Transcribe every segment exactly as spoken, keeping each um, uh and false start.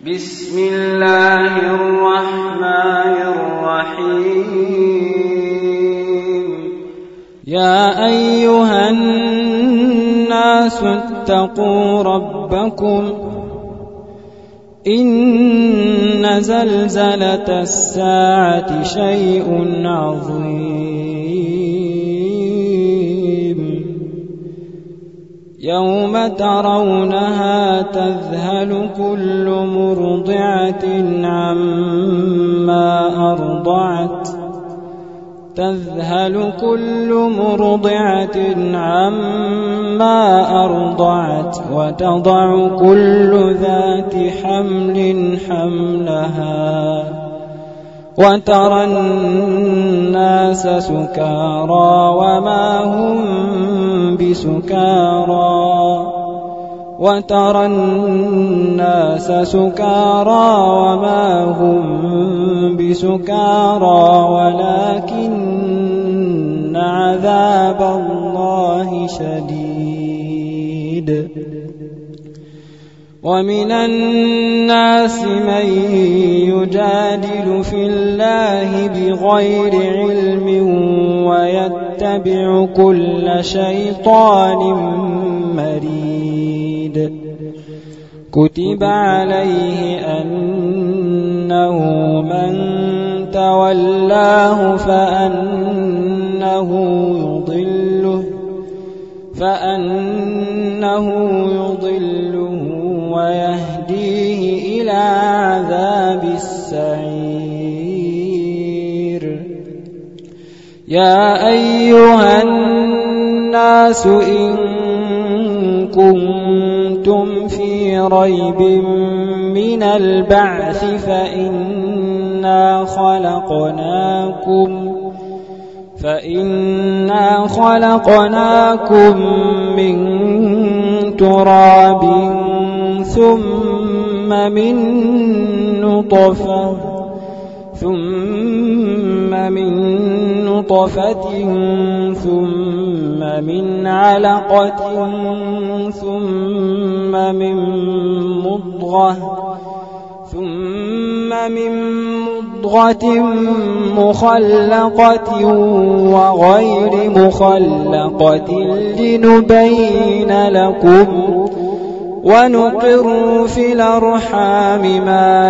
بسم الله الرحمن الرحيم. يا أيها الناس اتقوا ربكم إن زلزلة الساعة شيء عظيم يوم ترونها تذهل كل مرضعة عما أرضعت تذهل كل مرضعة عما أرضعت وتضع كل ذات حمل حملها وترى الناس سكارى وما هم بسكارى وترى الناس سكارى وما هم بسكارى ولكن عذاب الله شديد. ومن الناس من يجادل في الله بغير علم ويتبع كل شيطان مريد. كتب عليه أنه من تولاه فأنه يضله فأنه يضله ويهديه إلى عذاب السعير. يا أيها الناس إن كنتم في ريب من البعث فإنا خلقناكم فإنا خلقناكم من تراب ثم من نطفة ثم من نطفة ثم من علقة ثم من مضغة ثم من مضغة مخلقة وغير مخلقة لنبين لكم ونقر في الأرحام ما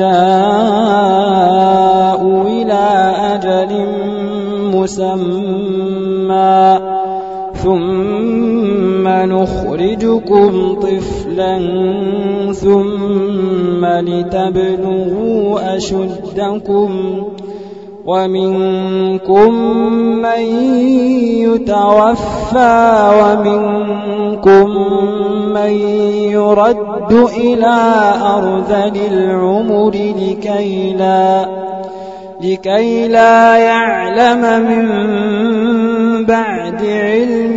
نشاء إلى أجل مسمى ثم نخرجكم طفلا ثم لتبلغوا أشدكم ومنكم من يتوفى ومنكم من يرد إلى أرذل العمر لكي لا, لكي لا يعلم من بعد علم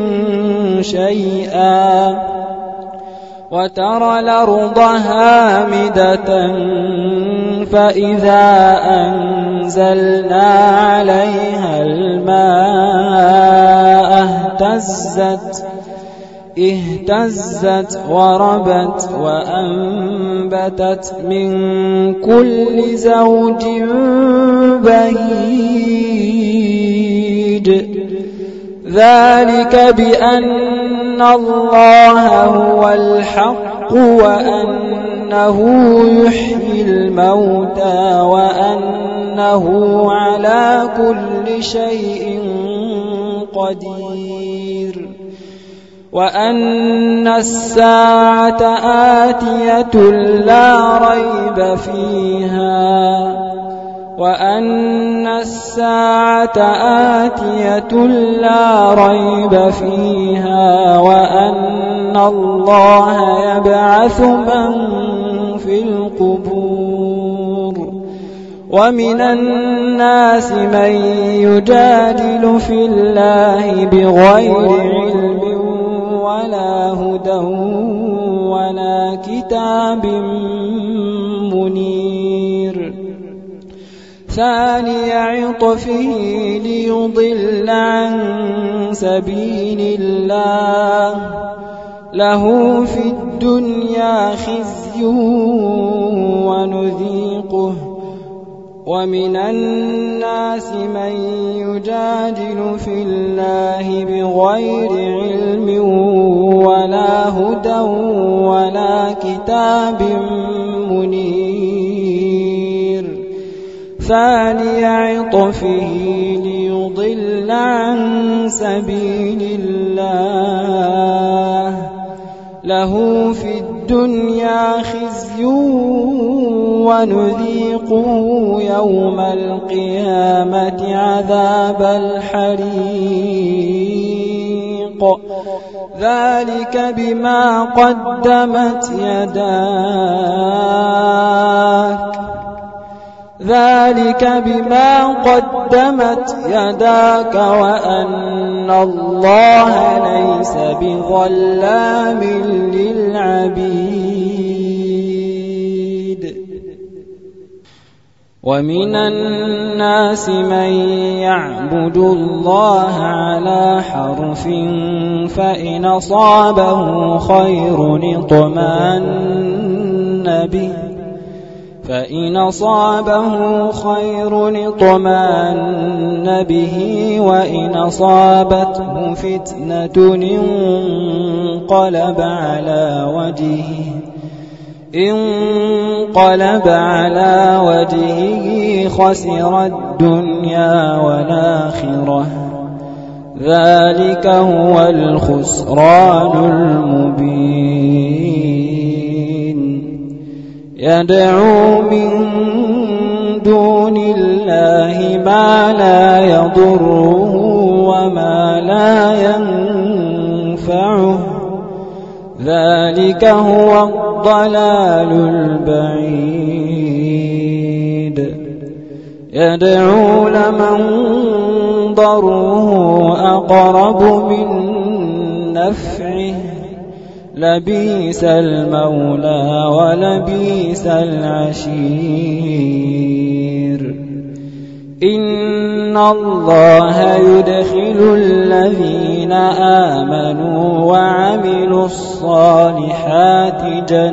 شيئا. وترى الأرض هامدة فإذا أنزلنا عليها الماء اهتزت اهتزت وربت وأنبتت من كل زوج بهيج. ذلك بأن الله هو الحق وأنه يحيي الموتى وأنه على كل شيء قدير وأن الساعة آتية لا ريب فيها وأن الساعة آتية لا ريب فيها وأن الله يبعث من في القبور. ومن الناس من يجادل في الله بغير علم ولا هدى ولا كتاب منير. ثاني عطفه ليضل عن سبيل الله له في الدنيا خزي ونذيقه ومن الناس من يجادل في الله بغير علم ولا هدى ولا كتاب منير ثاني عطفه ليضل عن سبيل الله له في الدنيا خزي ونذيقه يوم القيامة عذاب الحريق ذلك بما قدمت يداك ذلك بما قدمت يداك وأن الله ليس بظلام للعبيد ومن الناس من يعبد الله على حرف فإن أصابه خير اطمأن به فإن أصابه خير اطمأن به وإن أصابته فتنة انقلب على وجهه انقلب على وجهه خسر الدنيا والآخرة ذلك هو الخسران المبين يدعو من دون الله ما لا يضره وما لا ينفعه ذلك هو الضلال البعيد يدعو لمن ضره أقرب من نفعه لبئس المولى ولبئس العشير إن الله يدخل الذين آمنوا وعملوا الصالحات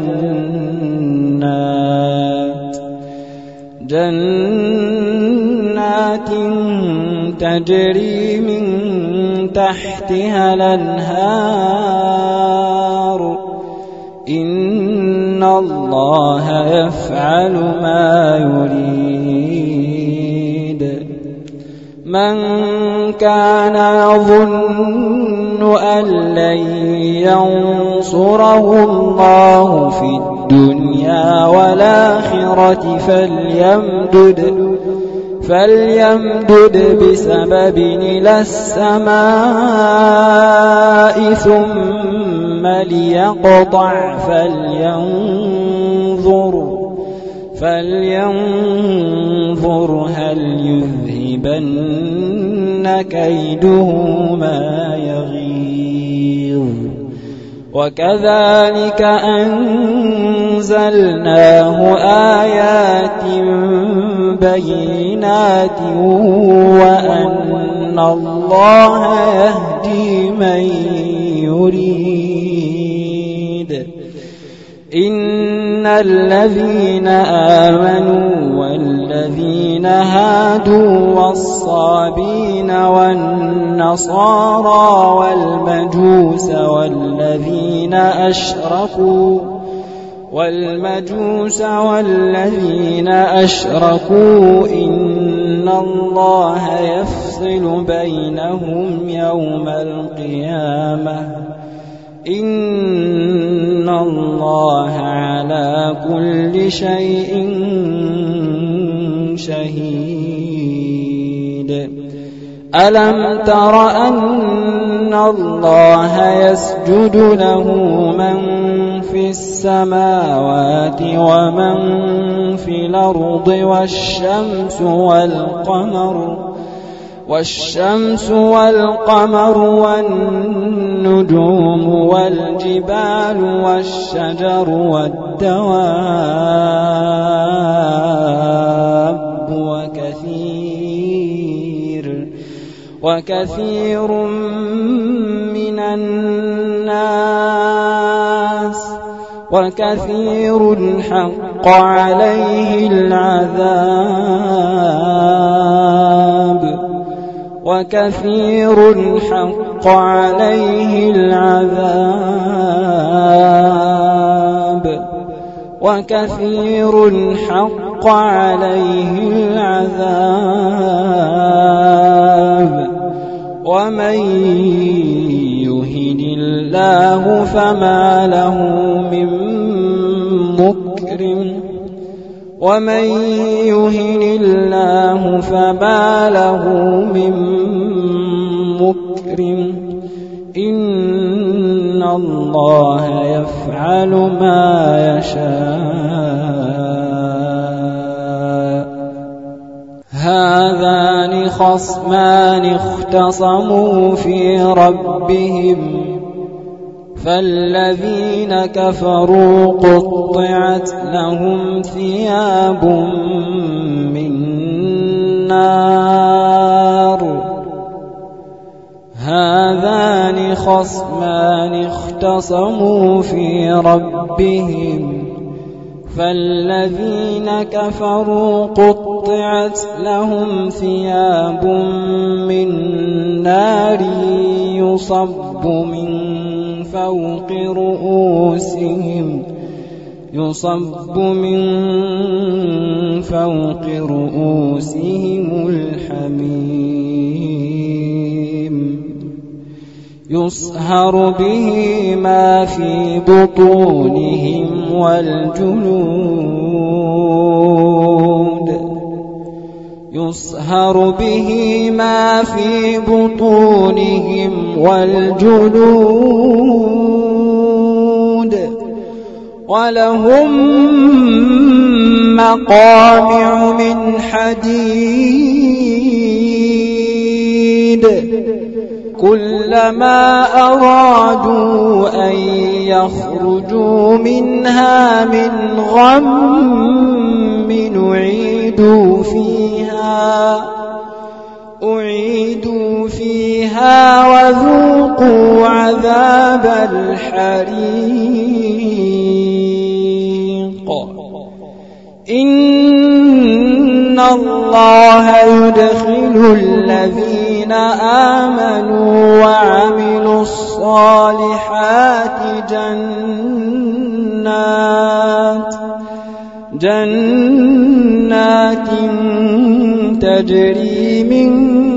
جنات جنات تجري من تحتها الأنهار إن الله يفعل ما يريد من كان يظن أن لن ينصره الله في الدنيا والآخرة فليمدد فليمدد بسبب إلى السماء ثم ليقطع فلينظر فلينظر هل يذهبن كيده ما يغيظ وكذلك أنزلناه آيات بينات وأن الله يهدي من يريد إن الذين آمنوا والذين هادوا والصابين والنصارى والمجوس والذين أشركوا والمجوس والذين أشركوا إن الله يفصل بينهم يوم القيامة إن الله على كل شيء شهيد ألم تر أن الله يسجد له من في السماوات ومن في الأرض والشمس والقمر والشمس والقمر والنجوم والجبال والشجر والدواب وكثير وكثير من الناس وكثير حق عليه العذاب وكثير حق عليه العذاب وكثير حق عليه العذاب ومن يهن الله فما له من مكرم ومن يهن الله فما له من مكرم إن الله يفعل ما يشاء هذان خصمان اختصموا في ربهم فالذين كفروا قطعت لهم ثياب من نار هذان خصمان اختصموا في ربهم فالذين كفروا قطعت لهم ثياب من نار يصب من فوق رؤوسهم يصب من فوق رؤوسهم الحميم يصهر به ما في بطونهم والجلود يصهر به ما في بطونهم والجلود ولهم مقامع من حديد كلما أرادوا أن يخرجوا منها من غم أعيدوا فيها أعيدوا فيها وذوقوا عذاب الحريق إن الله يدخل الذين آمنوا وعملوا الصالحات جنات جنات تجري من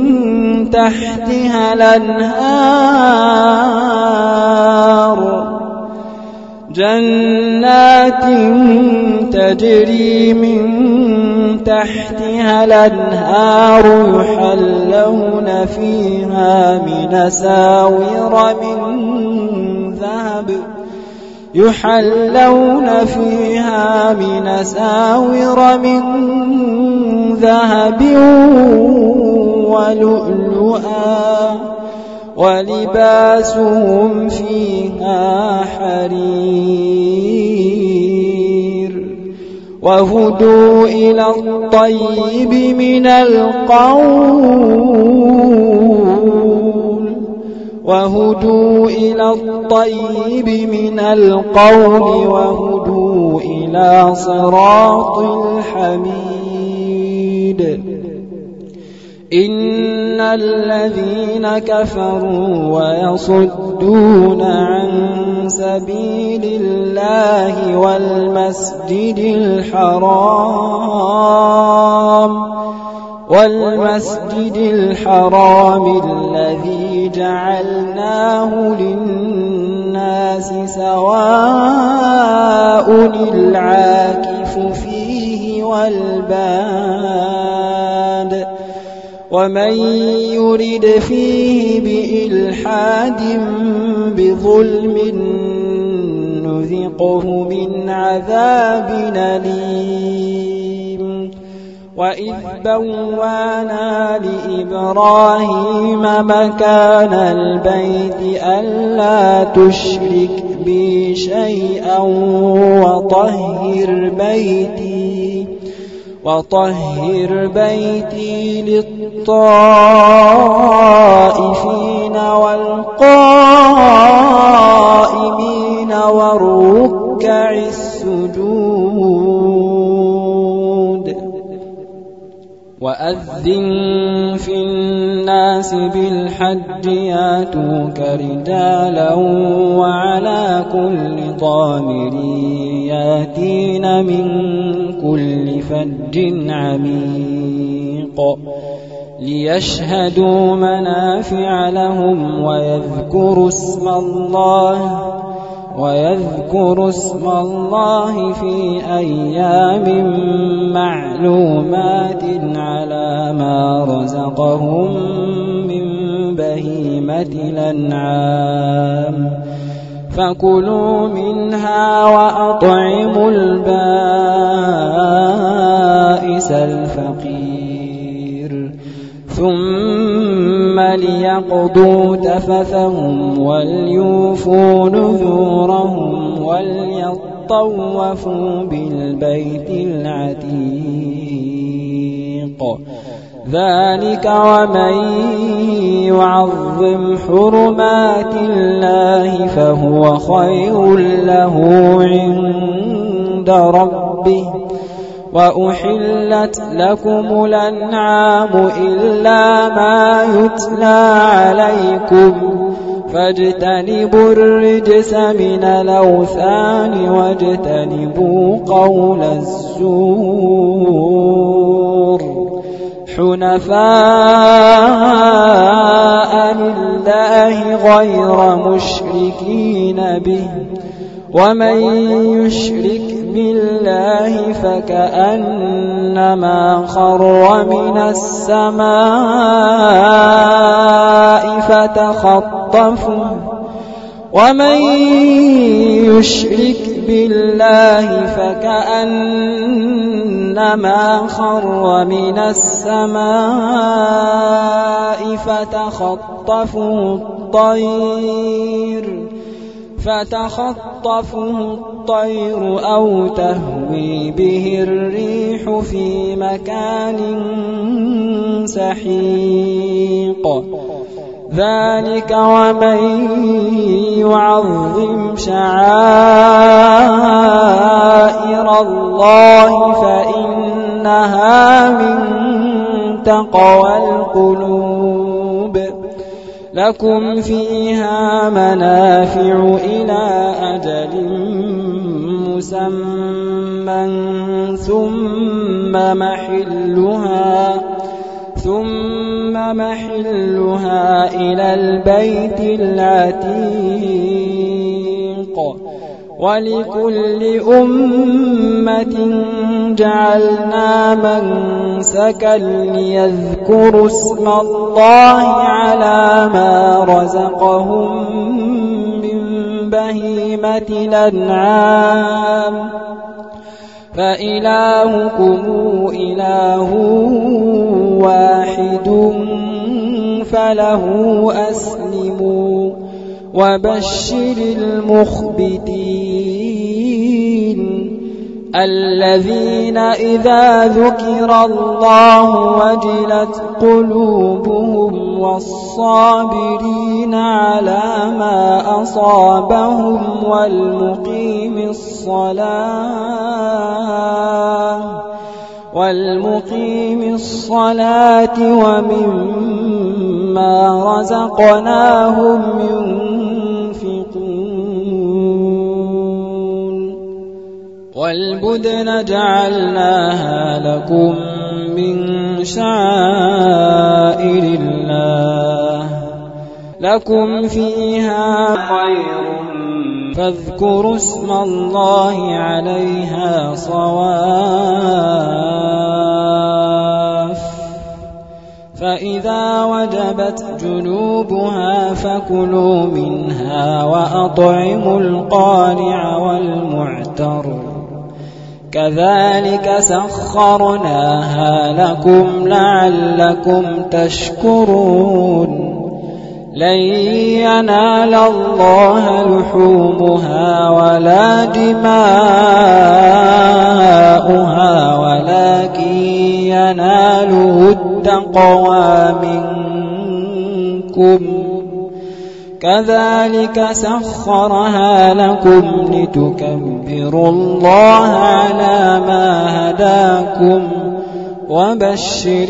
تحتها الأنهار جنات تجري من تحتها الأنهار يحلون فيها من أساور من ذهب يحلون فيها من أساور من ذهب ولؤلؤا ولباسهم فيها حرير وهدوا إلى الطيب من القول وهدوا إلى الطيب من القول وهدوا إلى صراط الحميد إن الذين كفروا ويصدون عن سبيل الله والمسجد الحرام والمسجد الحرام الذي جعلناه للناس سواء العاكف فيه والباد ومن يرد فيه بإلحاد بظلم نذقه من عذاب أليم وإذ بوانا لإبراهيم مكان البيت ألا تشرك بي شيئا وطهر بيتي وطهر بيتي للطائفين والقائمين والركع الركع السجود وأذن في الناس بالحج ياتوك رجالا وعلى كل ضامر ياتين من كل فج عميق ليشهدوا منافع لهم ويذكروا اسم الله ويذكروا اسم الله في أيام معلومات على ما رزقهم من بهيمة الأنعام فكلوا منها وأطعموا البائس الفقير ثم ليقضوا تفثهم وليوفوا نذورهم وليطوفوا بالبيت العتيق ذلك ومن يعظم حرمات الله فهو خير له عند ربه وأحلت لكم الأنعام إلا ما يتلى عليكم فاجتنبوا الرجس من الأوثان واجتنبوا قول الزور حنفاء لله غير مشركين به ومن يشرك بالله فكأنما خر من السماء فتخطفه ومن يشرك بالله فكأنما خر من السماء فتخطفه الطير فتخطفه الطير أو تهوي به الريح في مكان سحيق ذلك ومن يعظم شعائر الله فإنها من تقوى القلوب لكم فيها منافع إلى أجل مسمى ثم محلها ثم محلها إلى البيت العتيق ولكل أمة جعلنا منسكا ليذكروا اسم الله على ما رزقهم من بهيمة الأنعام فإلهكم إله واحد فله أسلموا وبشر المخبتين الذين إذا ذكر الله وجلت قلوبهم والصابرين على ما أصابهم والمقيم الصلاة والمقيم الصلاة ومما رزقناهم ينفقون والبدن جعلناها لكم من شعائر الله لكم فيها خير فاذكروا اسم الله عليها صواف فإذا وجبت جنوبها فكلوا منها وأطعموا القانع والمعتر كذلك سخرناها لكم لعلكم تشكرون لن ينال الله لحومها ولا دماؤها ولكن يناله التقوى منكم كذلك سخرها لكم لتكبروا لتكبروا الله على ما هداكم وبشر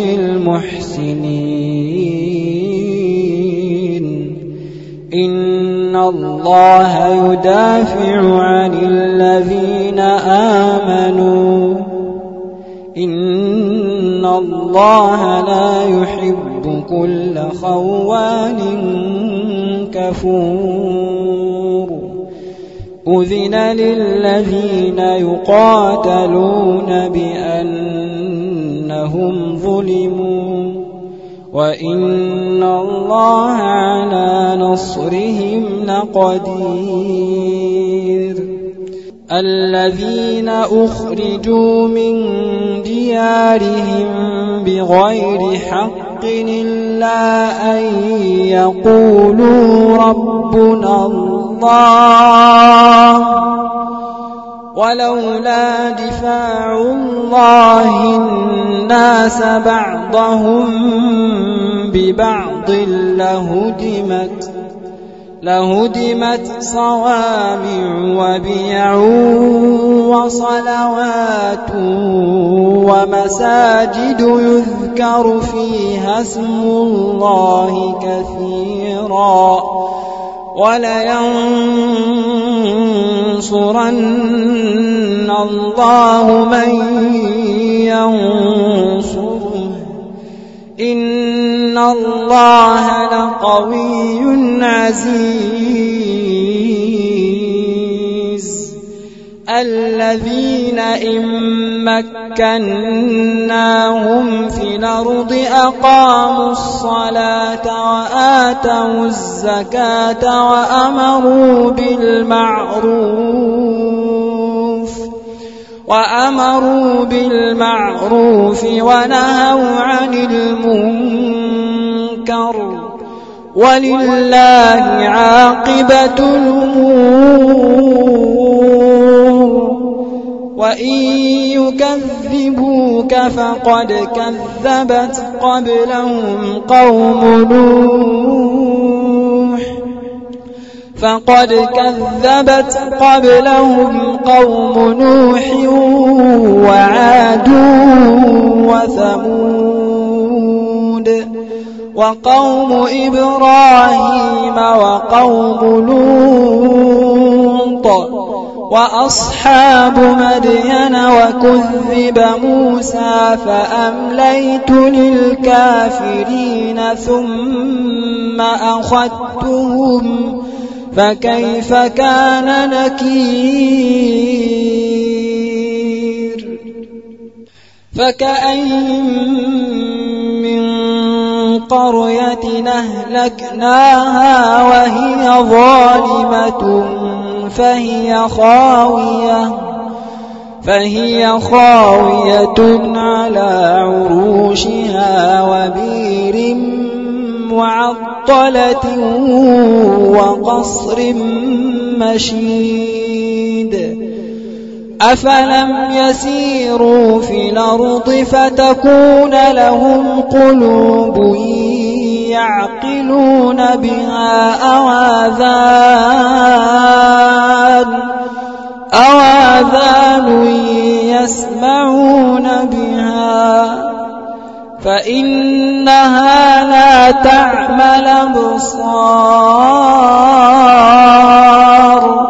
المحسنين إن الله يدافع عن الذين آمنوا إن الله لا يحب كل خوان كفور أذن للذين يقاتلون بأنهم ظلموا وإن الله على نصرهم لقدير الذين أخرجوا من ديارهم بغير حق إلا أن يقولوا ربنا الله ولولا دفاع الله الناس بعضهم ببعض لهدمت لهدمت صوامع وبيع وصلوات ومساجد يذكر فيها اسم الله كثيرا ولينصرن الله من ينصره إن الله لقوي عزيز الذين إن مكناهم في الأرض أقاموا الصلاة وآتوا الزكاة وأمروا بالمعروف وأمروا بالمعروف ونهوا عن المنكر ولله عاقبة الأمور وإن يكذبوك فقد كذبت قبلهم قوم نوح فقد كذبت قبلهم قوم نوح وعاد وثمود وقوم إبراهيم وقوم لوط وأصحاب مدين وكذب موسى فأمليت للكافرين ثم أخذتهم فكيف كان نكير فكأين من قرية أهلكناها وهي ظالمة فهي خاوية فهي خاوية على عروشها وبير معطلة وقصر مشيد أفلم يسيروا في الأرض فتكون لهم قلوب يعقلون بها أو آذان أو آذان يسمعون بها فإنها لا تعمى الأبصار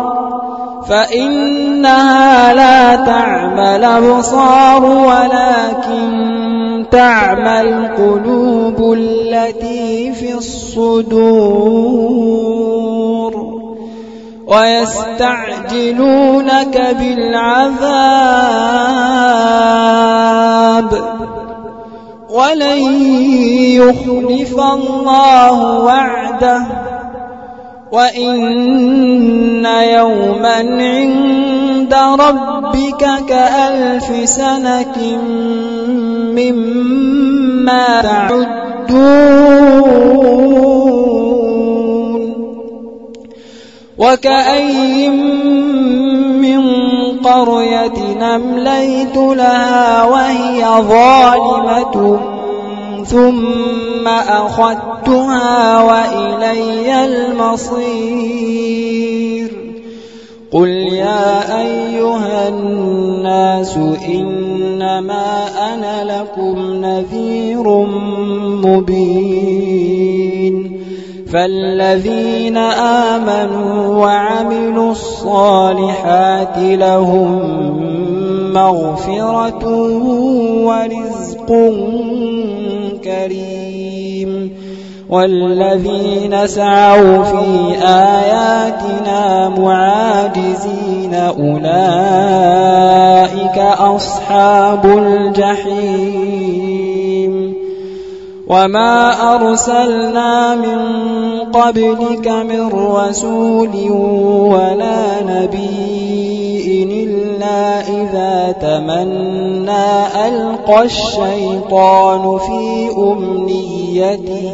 فإنها لا تعمى الأبصار ولكن تعمى القلوب التي في الصدور ويستعجلونك بالعذاب ولن يخلف الله وعده وإن يوما عند ربك كألف سنة مما تعدون وكأي من قرية أمليت لها وهي ظالمة ثم أخذتها وإلي المصير قل يا أيها الناس إنما أنا لكم نذير مبين فالذين آمنوا وعملوا الصالحات لهم مغفرة ورزق كريم والذين سعوا في آياتنا معاجزين أولئك أصحاب الجحيم وما أرسلنا من قبلك من رسول ولا نبي إلا إذا تمنى ألقى الشيطان في أمنيته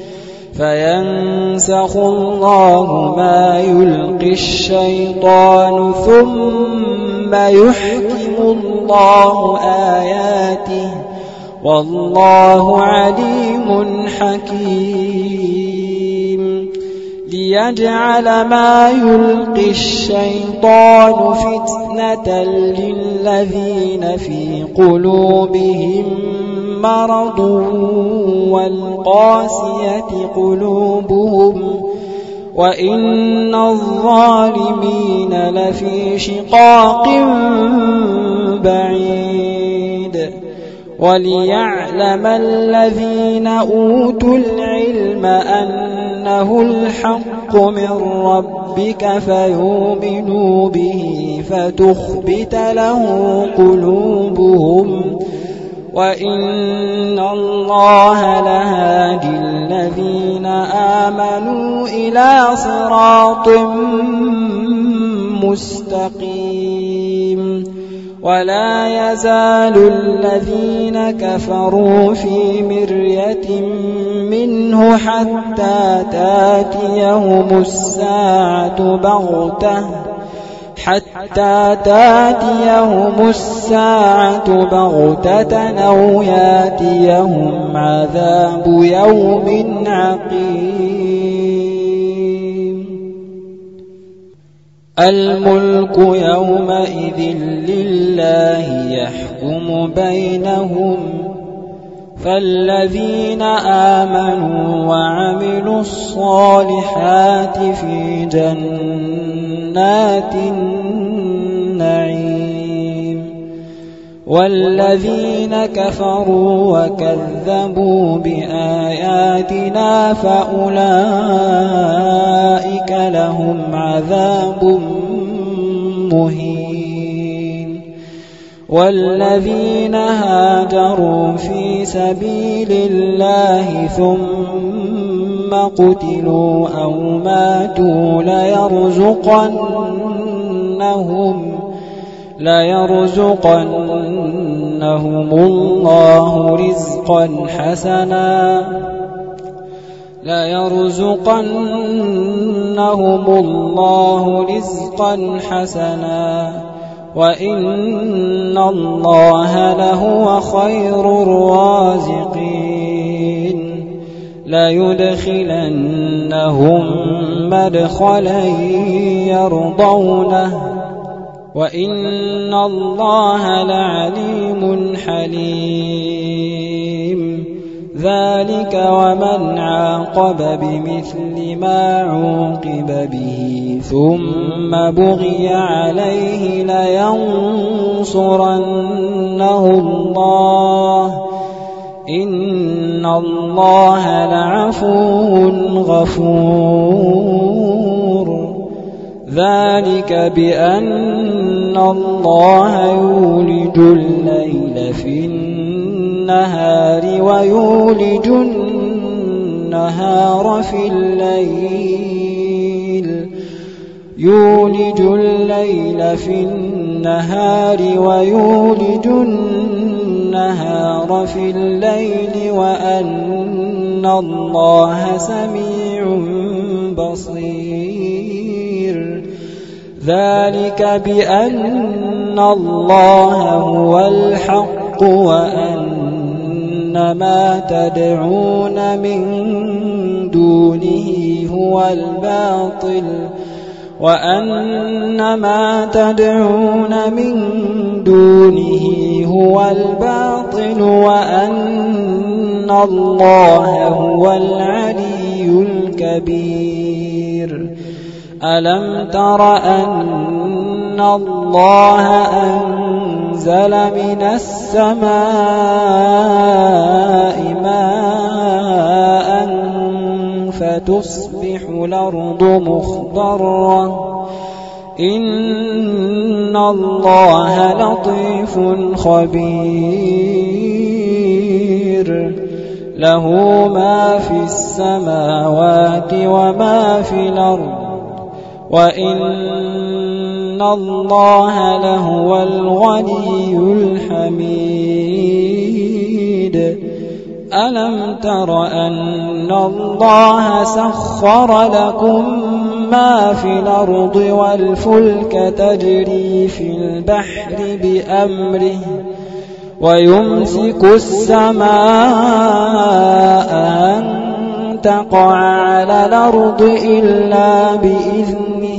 فينسخ الله ما يلقي الشيطان ثم يحكم الله آياته والله عليم حكيم ليجعل ما يلقي الشيطان فتنة للذين في قلوبهم مرض والقاسية قلوبهم وإن الظالمين لفي شقاق بعيد وليعلم الذين أوتوا العلم أنه الحق من ربك فيؤمنوا به فتخبت له قلوبهم وإن الله لهادي الذين آمنوا إلى صراط مستقيم ولا يزال الذين كفروا في مرية منه حتى تاتيهم الساعة بغتة حتى تاتيهم الساعة بغتة أو ياتيهم عذاب يوم عقيم الملك يومئذ لله يحكم بينهم فالذين آمنوا وعملوا الصالحات في جنات النعيم والذين كفروا وكذبوا بآياتنا فأولئك لهم عذاب مهين والذين هاجروا في سبيل الله ثم قتلوا أو ماتوا ليرزقنهم ليرزقنهم الله رزقا حسنا ليرزقنهم الله رزقا حسنا وإن الله لهو خير الرازقين ليدخلنهم مدخلا يرضونه وإن الله لعليم حليم ذلك ومن عاقب بمثل ما عوقب به ثم بغي عليه لينصرنه الله إن الله لعفو غفور ذلك بأن الله يولج الليل في النهار ويولج النهار في الليل يولج الليل في النهار ويولج النهار في الليل وأن الله سميع بصير ذلك بأن الله هو الحق وأن ما تدعون من دونه هو الباطل وأن ما تدعون من دونه هو الباطل وأن الله هو العلي الكبير. ألم تر أن الله أنزل من السماء ماء فتصبح الأرض مخضرة إن الله لطيف خبير له ما في السماوات وما في الأرض وإن الله لهو الغني الحميد. ألم تر أن الله سخر لكم ما في الأرض والفلك تجري في البحر بأمره ويمسك السماء أن تقع على الأرض إلا بإذنه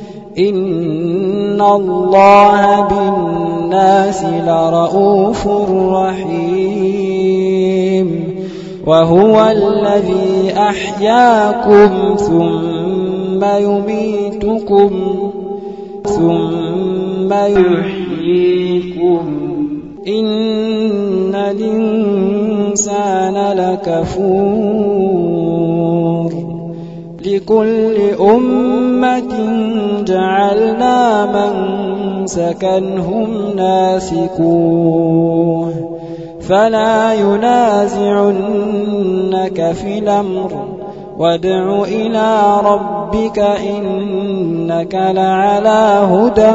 إن الله بالناس لرؤوف رحيم. وهو الذي أحياكم ثم يميتكم ثم يحييكم إن الإنسان لكفور. لكل أمة جعلنا منسكا هم ناسكوه فلا ينازعنك في الأمر وادع إلى ربك إنك لعلى هدى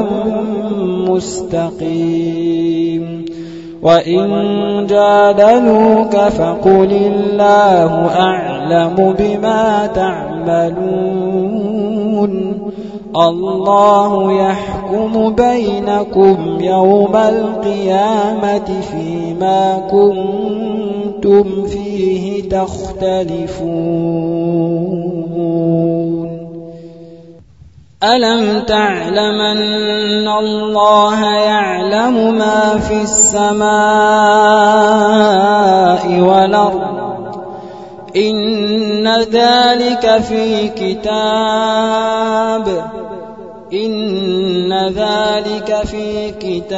مستقيم. وإن جادلوك فقل الله أعلم بما تعملون الله يحكم بينكم يوم القيامة فيما كنتم فيه تختلفون. ألم تعلم أن الله يعلم ما في السماء والأرض إن ذلك في كتاب إن ذلك في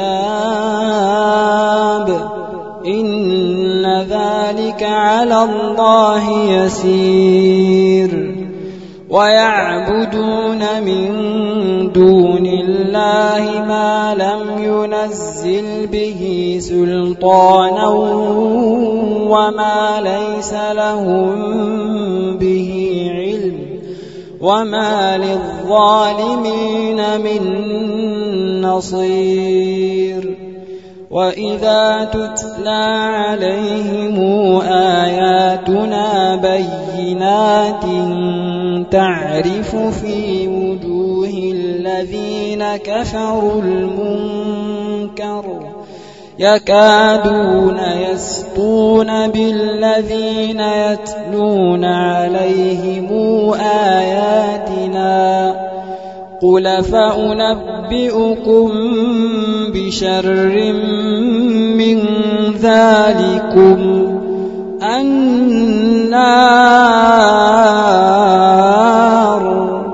كتاب إن ذلك على الله يسير. ويعبدون من دون الله ما لم ينزل به سلطانا وما ليس لهم به علم وما للظالمين من نصير. وإذا تتلى عليهم آياتنا بينات تعرف في وجوه الذين كفروا المنكر يكادون يسطون بالذين يتلون عليهم آياتنا قل فأنبئكم بشر من ذلكم النار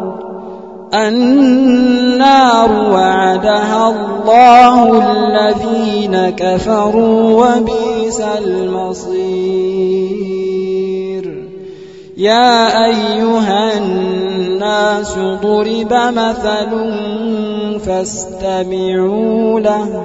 النار وعدها الله الذين كفروا وبئس المصير. يا أيها الناس ضرب مثل فاستمعوا له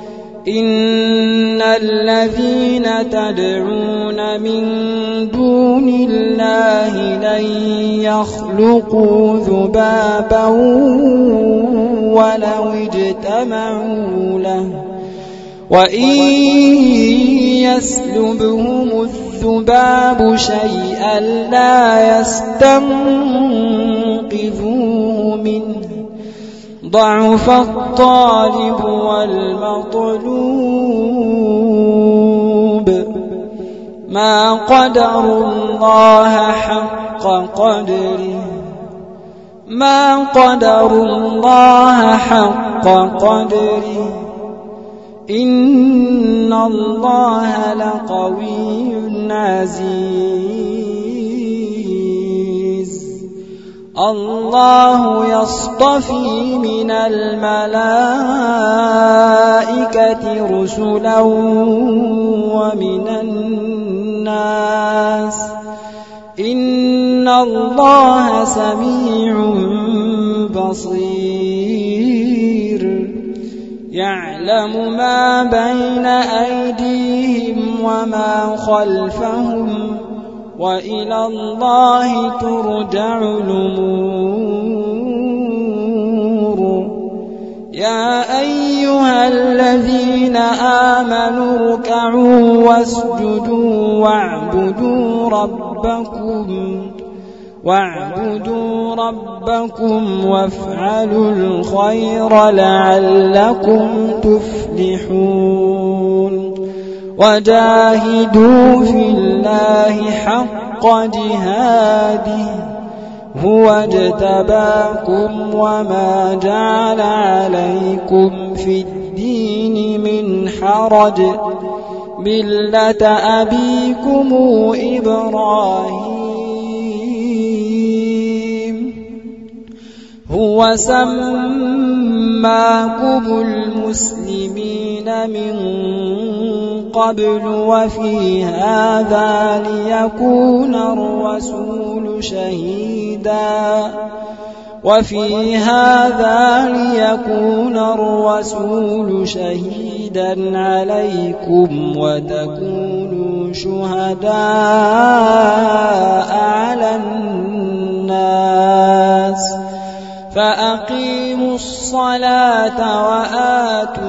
إن الذين تدعون من دون الله لن يخلقوا ذبابا ولو اجتمعوا له وإن يسلبهم الذباب شيئا لا يستنقذوه منه ضعف الطالب والمطلوب ما قدروا الله حق قدره ما قدروا الله حق قدره إن الله لقوي عزيز الله يصطفي من الملائكة رسلا ومن الناس إن الله سميع بصير يعلم ما بين أيديهم وما خلفهم وإلى الله ترجع الأمور يا أيها الذين آمنوا اركعوا واسجدوا واعبدوا ربكم واعبدوا ربكم وافعلوا الخير لعلكم تفلحون وجاهدوا في الله حق جهاده هو اجتباكم وما جعل عليكم في الدين من حرج ملة أبيكم إبراهيم هو سماكم المسلمين من قبل وفي هذا ليكون الرسول شهيدا وفي هذا ليكون الرسول شهيدا عليكم وتكونوا شهداء على الناس فأقيموا الصلاة وآتوا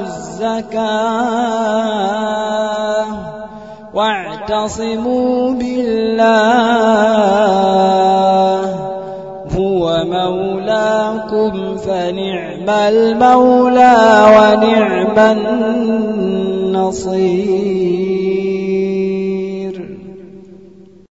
الزكاة واعتصموا بالله هو مولاكم فنعم المولى ونعم النصير